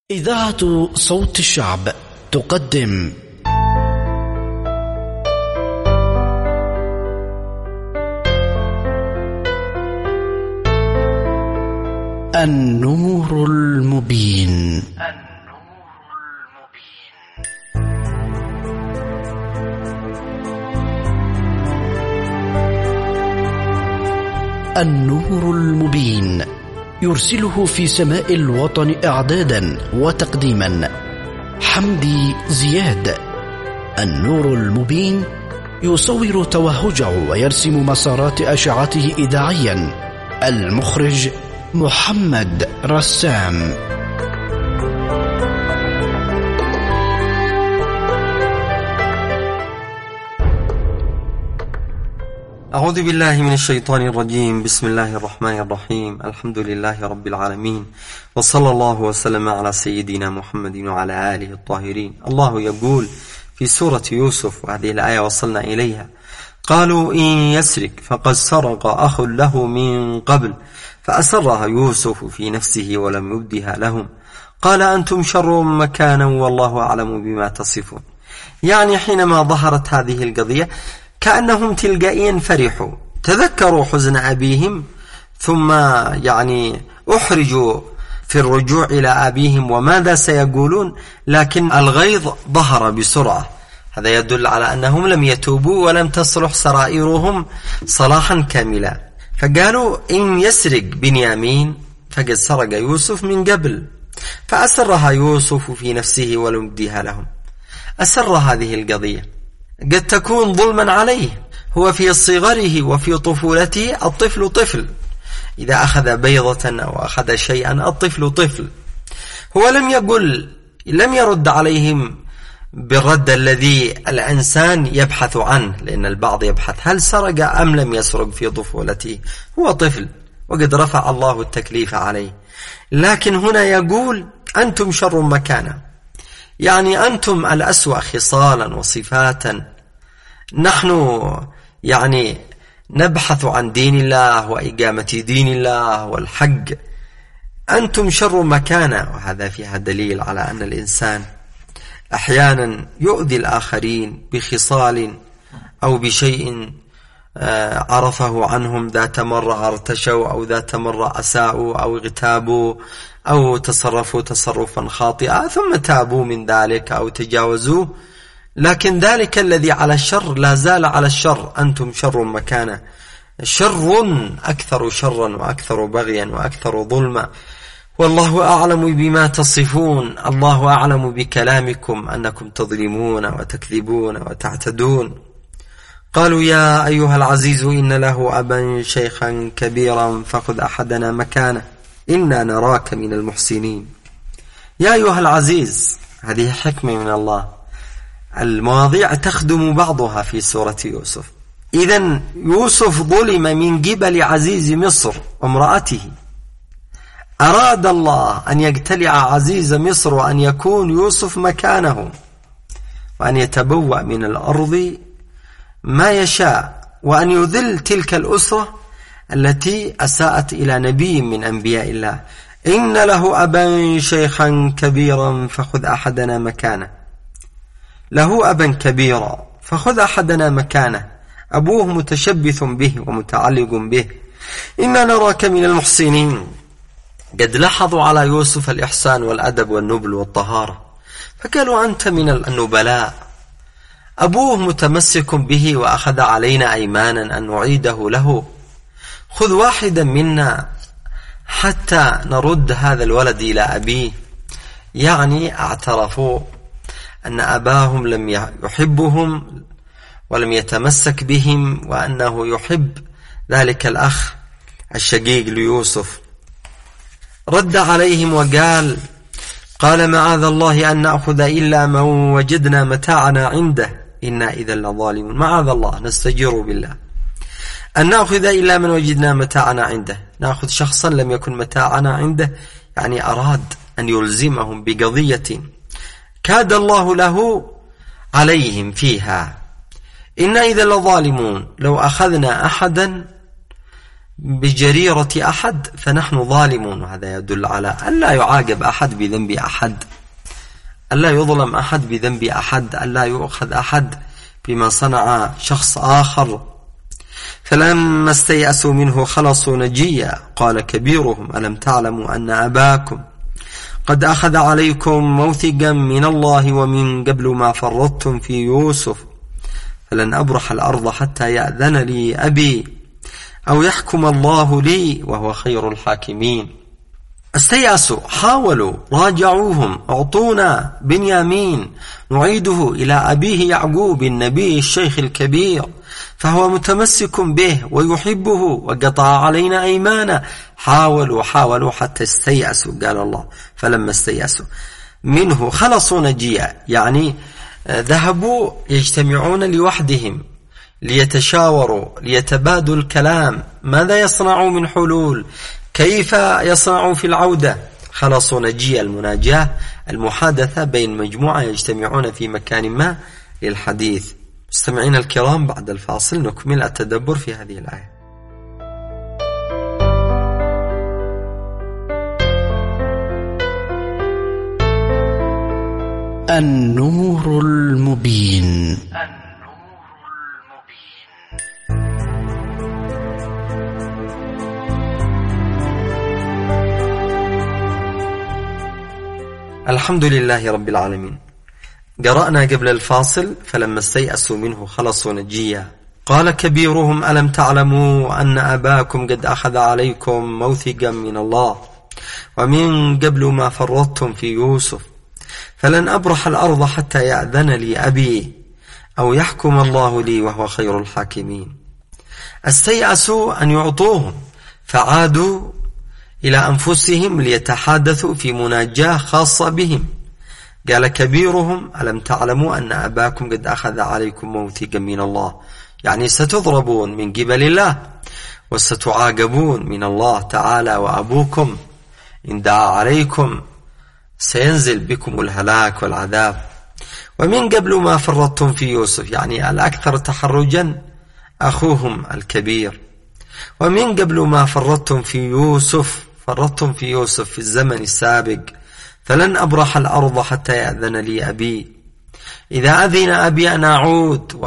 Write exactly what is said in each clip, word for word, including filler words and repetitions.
إذاعة صوت الشعب تقدم النور المبين. النور المبين يرسله في سماء الوطن إعدادا وتقديما حمدي زياد. النور المبين يصور توهجه ويرسم مسارات أشعته إذاعيا. المخرج محمد رسام. أعوذ بالله من الشيطان الرجيم. بسم الله الرحمن الرحيم. الحمد لله رب العالمين، وصلى الله وسلم على سيدنا محمد وعلى آله الطاهرين. الله يقول في سورة يوسف، وهذه الآية وصلنا إليها: قالوا إن يسرق فقد سرق أخ له من قبل فأسرها يوسف في نفسه ولم يبدها لهم قال أنتم شر مكانا والله أعلم بما تصفون. يعني حينما ظهرت هذه القضية كأنهم تلقائيا فرحوا، تذكروا حزن أبيهم، ثم يعني أحرجوا في الرجوع إلى أبيهم وماذا سيقولون، لكن الغيظ ظهر بسرعة. هذا يدل على أنهم لم يتوبوا ولم تصلح سرائرهم صلاحا كاملا. فقالوا إن يسرق بنيامين فقد سرق يوسف من قبل فأسرها يوسف في نفسه ولم يبدها لهم. أسر هذه القضية قد تكون ظلما عليه، هو في صغره وفي طفولته الطفل طفل، إذا أخذ بيضة أو أخذ شيئا الطفل طفل. هو لم يقل لم يرد عليهم بالرد الذي الإنسان يبحث عنه، لأن البعض يبحث هل سرق أم لم يسرق في طفولته. هو طفل وقد رفع الله التكليف عليه، لكن هنا يقول أنتم شر مكانا، يعني أنتم الأسوأ خصالا وصفاتا. نحن يعني نبحث عن دين الله وإقامة دين الله والحق، أنتم شر مكانا. وهذا فيها دليل على أن الإنسان أحيانا يؤذي الآخرين بخصال أو بشيء عرفه عنهم، ذات مرة ارتشوا أو ذات مرة أساءوا أو اغتابوا أو تصرفوا تصرفا خاطئا ثم تابوا من ذلك أو تجاوزوه، لكن ذلك الذي على الشر لا زال على الشر. أنتم شر مكانا، شر أكثر شرا وأكثر بغيا وأكثر ظلما، والله أعلم بما تصفون. الله أعلم بكلامكم أنكم تظلمون وتكذبون وتعتدون. قالوا يا أيها العزيز إن له أبا شيخا كبيرا فخذ أحدنا مكانه إنا نراك من المحسنين. يا أيها العزيز، هذه حكمة من الله، المواضيع تخدم بعضها في سورة يوسف. إذن يوسف ظلم من قبل عزيز مصر وامرأته، أراد الله أن يقتلع عزيز مصر وأن يكون يوسف مكانه، وأن يتبوأ من الأرض ما يشاء، وأن يذل تلك الأسرة التي أساءت إلى نبي من أنبياء الله. إن له أبا شيخا كبيرا فخذ أحدنا مكانه. له أبا كبيرا فخذ أحدنا مكانه، أبوه متشبث به ومتعلق به. إنا نراك من المحسنين. قد لاحظوا على يوسف الإحسان والأدب والنبل والطهارة، فقالوا أنت من النبلاء. أبوه متمسك به وأخذ علينا أيمانا أن نعيده له، خذ واحدا منا حتى نرد هذا الولد إلى أبيه. يعني اعترفوا أن أباهم لم يحبهم ولم يتمسك بهم، وأنه يحب ذلك الأخ الشقيق ليوسف. رد عليهم وقال قال معاذ الله أن نأخذ إلا من وجدنا متاعنا عنده إنا إذا لظالمون. معاذ الله، نستجير بالله، أن نأخذ إلا من وجدنا متاعنا عنده. نأخذ شخصا لم يكن متاعنا عنده، يعني أراد أن يلزمهم بقضية كاد الله له عليهم فيها. إنا إذا لظالمون، لو أخذنا أحدا بجريرة أحد فنحن ظالمون. وهذا يدل على أن لا يعاقب أحد بذنب أحد، ألا يظلم أحد بذنب أحد، ألا يؤخذ أحد بما صنع شخص آخر. فلما استيأسوا منه خلصوا نجيا قال كبيرهم ألم تعلموا أن أباكم قد أخذ عليكم موثقا من الله ومن قبل ما فرطتم في يوسف فلن أبرح الأرض حتى يأذن لي أبي أو يحكم الله لي وهو خير الحاكمين. استيأسوا، حاولوا، راجعوهم، أعطونا بنيامين نعيده إلى أبيه يعقوب النبي الشيخ الكبير، فهو متمسك به ويحبه وقطع علينا أيمانا. حاولوا حاولوا حتى استيأسوا. قال الله فلما استيأسوا منه خلصوا نجيا، يعني ذهبوا يجتمعون لوحدهم ليتشاوروا ليتبادلوا الكلام، ماذا يصنعوا من حلول، كيف يصنعوا في العودة. خلصوا نجيا المناجاة المحادثة بين مجموعة يجتمعون في مكان ما للحديث. مستمعين الكرام، بعد الفاصل نكمل التدبر في هذه الآية. النور المبين. الحمد لله رب العالمين. قرأنا قبل الفاصل فلما استيأسوا منه خلصوا نجيا قال كبيرهم ألم تعلموا أن أباكم قد أخذ عليكم موثقا من الله ومن قبل ما فرطتم في يوسف فلن أبرح الأرض حتى يأذن لي أبي أو يحكم الله لي وهو خير الحاكمين. استيأسوا أن يعطوهم فعادوا إلى أنفسهم ليتحادثوا في مناجاة خاصة بهم. قال كبيرهم ألم تعلموا أن أباكم قد أخذ عليكم موثقا من الله، يعني ستضربون من قبل الله وستعاقبون من الله تعالى، وأبوكم إن دعا عليكم سينزل بكم الهلاك والعذاب. ومن قبل ما فرطتم في يوسف، يعني الأكثر تحرجا أخوهم الكبير. ومن قبل ما فرطتم في يوسف، فرطتم في يوسف في الزمن السابق. فلن أبرح الأرض حتى يأذن لي أبي، إذا أذن أبي أن أعود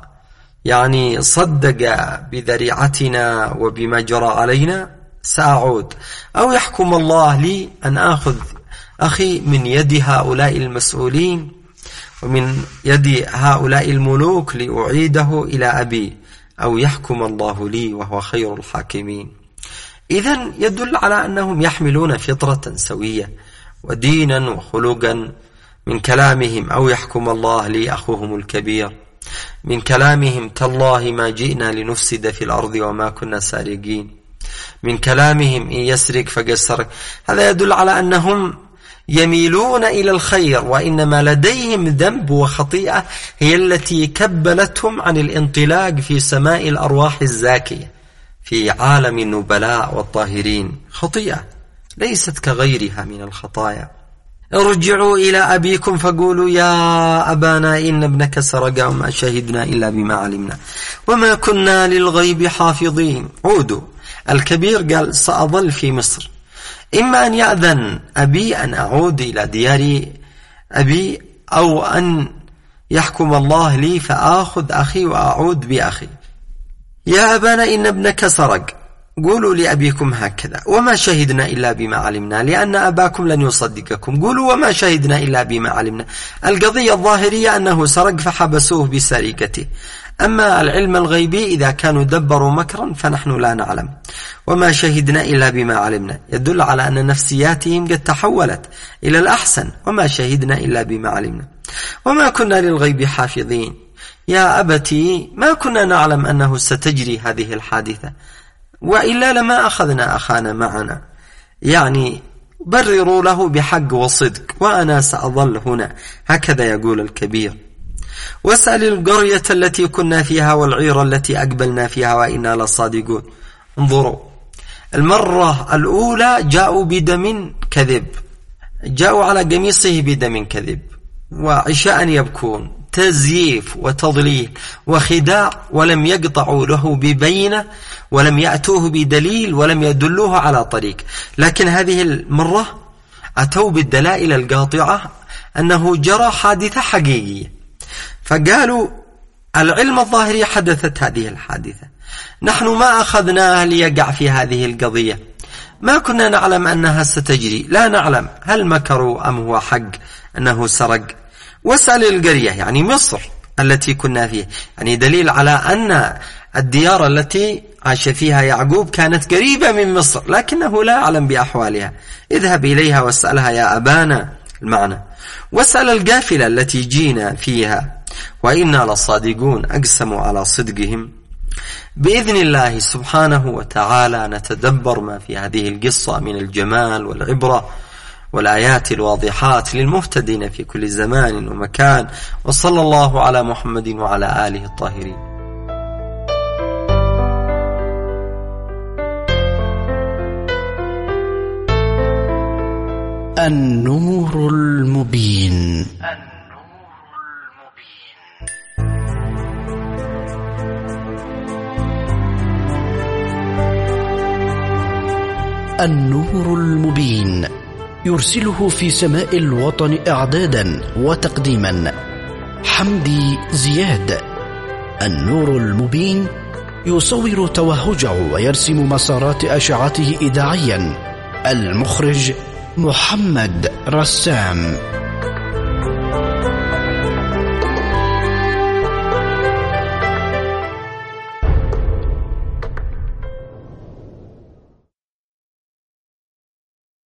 ويعني صدق بذريعتنا وبما جرى علينا سأعود، أو يحكم الله لي أن أخذ أخي من يد هؤلاء المسؤولين ومن يد هؤلاء الملوك لأعيده إلى أبي، أو يحكم الله لي وهو خير الحاكمين. إذن يدل على أنهم يحملون فطرة سوية ودينا وخلقا. من كلامهم أو يحكم الله لي أخوهم الكبير، من كلامهم تالله ما جئنا لنفسد في الأرض وما كنا سارقين، من كلامهم إن يسرق فقد سرق. هذا يدل على أنهم يميلون إلى الخير، وإنما لديهم ذنب وخطيئة هي التي كبلتهم عن الانطلاق في سماء الأرواح الزاكية في عالم النبلاء والطاهرين. خطيئة ليست كغيرها من الخطايا. ارجعوا إلى أبيكم فقولوا يا أبانا إن ابنك سرق وما شهدنا إلا بما علمنا وما كنا للغيب حافظين. عودوا. الكبير قال سأظل في مصر، إما أن يأذن أبي أن أعود إلى ديار أبي، أو أن يحكم الله لي فآخذ أخي وأعود بأخي. يا أبانا إن ابنك سرق، قولوا لأبيكم هكذا وما شهدنا إلا بما علمنا، لأن أباكم لن يصدقكم. قولوا وما شهدنا إلا بما علمنا. القضية الظاهرية أنه سرق فحبسوه بسرقته، أما العلم الغيبي إذا كانوا دبروا مكرا فنحن لا نعلم. وما شهدنا إلا بما علمنا يدل على أن نفسياتهم قد تحولت إلى الأحسن. وما شهدنا إلا بما علمنا وما كنا للغيب حافظين. يا أبتي ما كنا نعلم أنه ستجري هذه الحادثة، وإلا لما أخذنا أخانا معنا. يعني برروا له بحق وصدق، وأنا سأظل هنا. هكذا يقول الكبير. واسأل القرية التي كنا فيها والعير التي أقبلنا فيها وإنا لصادقون. انظروا، المرة الأولى جاءوا بدم كذب، جاءوا على قميصه بدم كذب وعشاء يبكون، تزييف وتضليل وخداع، ولم يقطعوا له ببينة ولم يأتوه بدليل ولم يدلوه على طريق. لكن هذه المرة أتوا بالدلائل القاطعة أنه جرى حادثة حقيقية، فقالوا العلم الظاهري حدثت هذه الحادثة، نحن ما أخذناه ليقع في هذه القضية، ما كنا نعلم أنها ستجري، لا نعلم هل مكروا أم هو حق أنه سرق. واسأل القرية يعني مصر التي كنا فيها، يعني دليل على أن الديار التي عاش فيها يعقوب كانت قريبة من مصر لكنه لا يعلم بأحوالها. اذهب إليها واسألها يا أبانا المعنى. واسأل القافلة التي جينا فيها وإنا لصادقون أقسموا على صدقهم. بإذن الله سبحانه وتعالى نتدبر ما في هذه القصة من الجمال والعبرة والآيات الواضحات للمهتدين في كل زمان ومكان. وصلى الله على محمد وعلى آله الطاهرين. النور المبين. النور المبين يرسله في سماء الوطن إعدادا وتقديما حمدي زياد. النور المبين يصور توهجه ويرسم مسارات أشعته إذاعيا. المخرج محمد رسام.